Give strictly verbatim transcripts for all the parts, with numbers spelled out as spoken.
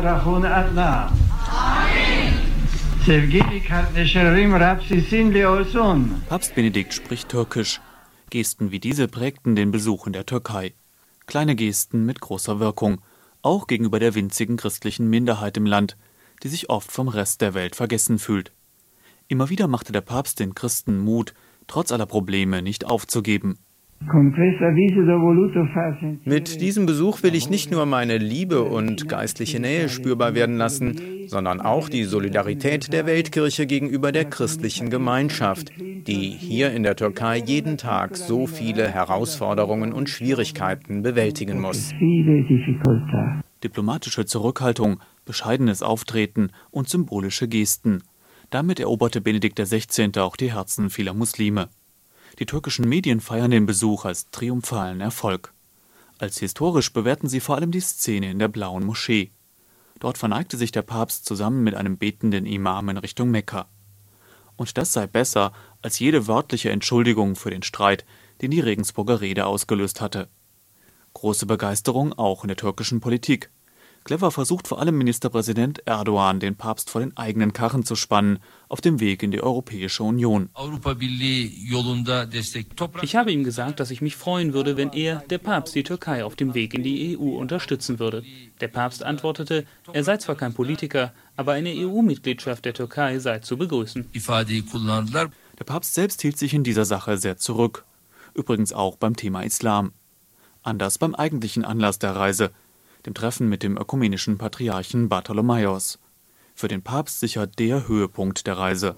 Papst Benedikt spricht Türkisch. Gesten wie diese prägten den Besuch in der Türkei. Kleine Gesten mit großer Wirkung, auch gegenüber der winzigen christlichen Minderheit im Land, die sich oft vom Rest der Welt vergessen fühlt. Immer wieder machte der Papst den Christen Mut, trotz aller Probleme nicht aufzugeben. Mit diesem Besuch will ich nicht nur meine Liebe und geistliche Nähe spürbar werden lassen, sondern auch die Solidarität der Weltkirche gegenüber der christlichen Gemeinschaft, die hier in der Türkei jeden Tag so viele Herausforderungen und Schwierigkeiten bewältigen muss. Diplomatische Zurückhaltung, bescheidenes Auftreten und symbolische Gesten. Damit eroberte Benedikt der Sechzehnte auch die Herzen vieler Muslime. Die türkischen Medien feiern den Besuch als triumphalen Erfolg. Als historisch bewerten sie vor allem die Szene in der Blauen Moschee. Dort verneigte sich der Papst zusammen mit einem betenden Imam in Richtung Mekka. Und das sei besser als jede wörtliche Entschuldigung für den Streit, den die Regensburger Rede ausgelöst hatte. Große Begeisterung auch in der türkischen Politik. Clever versucht vor allem Ministerpräsident Erdogan, den Papst vor den eigenen Karren zu spannen, auf dem Weg in die Europäische Union. Ich habe ihm gesagt, dass ich mich freuen würde, wenn er, der Papst, die Türkei auf dem Weg in die E U unterstützen würde. Der Papst antwortete, er sei zwar kein Politiker, aber eine E U-Mitgliedschaft der Türkei sei zu begrüßen. Der Papst selbst hielt sich in dieser Sache sehr zurück. Übrigens auch beim Thema Islam. Anders beim eigentlichen Anlass der Reise, dem Treffen mit dem ökumenischen Patriarchen Bartholomäus. Für den Papst sicher der Höhepunkt der Reise.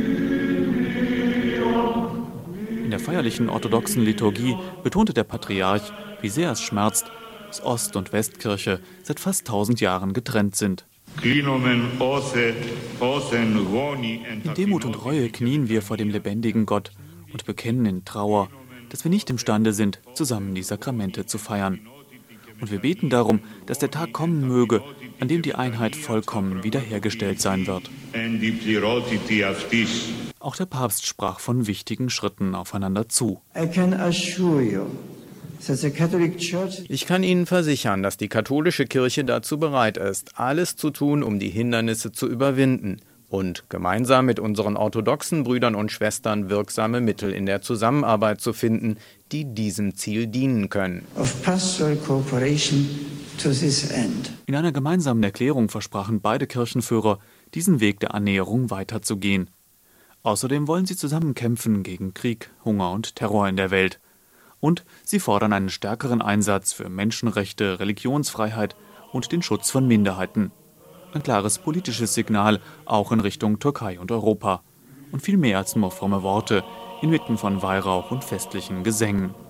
In der feierlichen orthodoxen Liturgie betonte der Patriarch, wie sehr es schmerzt, dass Ost- und Westkirche seit fast tausend Jahren getrennt sind. In Demut und Reue knien wir vor dem lebendigen Gott und bekennen in Trauer, dass wir nicht imstande sind, zusammen die Sakramente zu feiern. Und wir beten darum, dass der Tag kommen möge, an dem die Einheit vollkommen wiederhergestellt sein wird. Auch der Papst sprach von wichtigen Schritten aufeinander zu. Ich kann Ihnen versichern, dass die katholische Kirche dazu bereit ist, alles zu tun, um die Hindernisse zu überwinden und gemeinsam mit unseren orthodoxen Brüdern und Schwestern wirksame Mittel in der Zusammenarbeit zu finden, die diesem Ziel dienen können. In einer gemeinsamen Erklärung versprachen beide Kirchenführer, diesen Weg der Annäherung weiterzugehen. Außerdem wollen sie zusammen kämpfen gegen Krieg, Hunger und Terror in der Welt. Und sie fordern einen stärkeren Einsatz für Menschenrechte, Religionsfreiheit und den Schutz von Minderheiten. Ein klares politisches Signal, auch in Richtung Türkei und Europa. Und viel mehr als nur fromme Worte, inmitten von Weihrauch und festlichen Gesängen.